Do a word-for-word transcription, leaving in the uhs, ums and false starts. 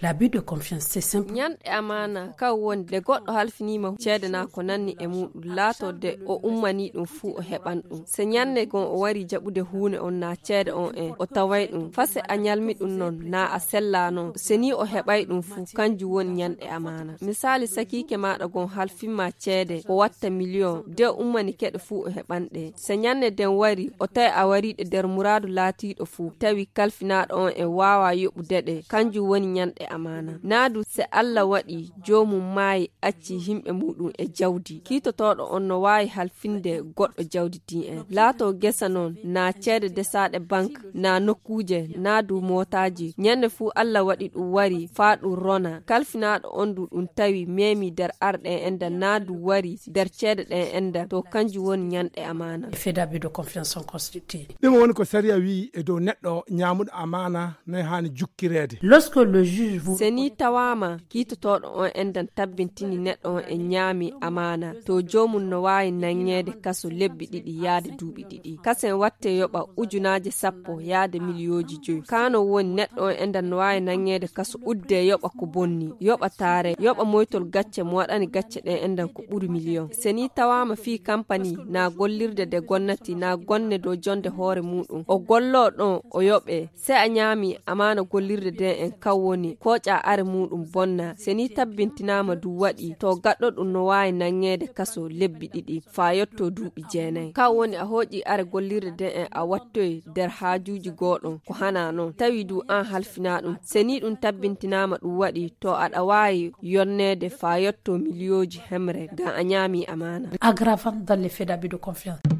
L'abus de confiance, c'est simple. Nyan e amana ka wonde goddo halfinima ceede na ko nanni e mudum laato de o ummani dum fu o heban dum se nyanne gon o wari jabude huune on na ceede on en o taway dum fase a nyalmi dum non na a sella non se ni o hebay dum fu kanju won nyan e amana misali sakike maada gon halfima ceede o watta million de ummani kede fu o hebande se nyanne den wari o tay a wari de der muradu laati do fu tawi kalfinaado on e wawa yobudede kanju woni nyan e amana nadu se alla wadi jomum mai acci himbe mudum e jawdi kito todo on no wayi halfinde goddo jawdi ti en laato gesa non na ceede desade bank na nokkuje na du motaji nyande fu alla wadi dum wari faadu rona kalfinaado on du dum tawi memi der arde enda na du wari der ceede den enda to kanju won nyande amana fait d'abus de confiance sont constitués. Dimo woni ko sariya wi e do neddo nyaamudo amana ne hani jukkirede. Lorsque le juge vous seni tawama kito todo on endan tabbintini neddo on e nyaami amana to jomum no wayi nanyede kaso lebbi didi yaade duubi didi kasen watte yoba ujunaje sappo yaade miliyoji joy kano woni neddo on endan no wayi nanyede kaso udde yoba ko bonni yoba tare yoba moytol gacce mo wadani gacce den endan ko buri million seni tawama fi company na gollirde de gonnati na gonne do jonde hoore mudum o gollo don o yobe se a nyaami amana gollirde den en kawoni ko ca are mudum bonna seni tabbintinama du wadi to gaddo dum no wayi nangede kaso lebbi didi fa yotto duubi jeenay ka woni a hoji are gollirde den en a wattoy der haajuji godon ko hana non tawi du an halfina dum seni dum tabbintinama du wadi to ada wayi yonnede fa yotto miliyoji hemre ga a nyaami amana aggravant dans les faits d'abus de confiance.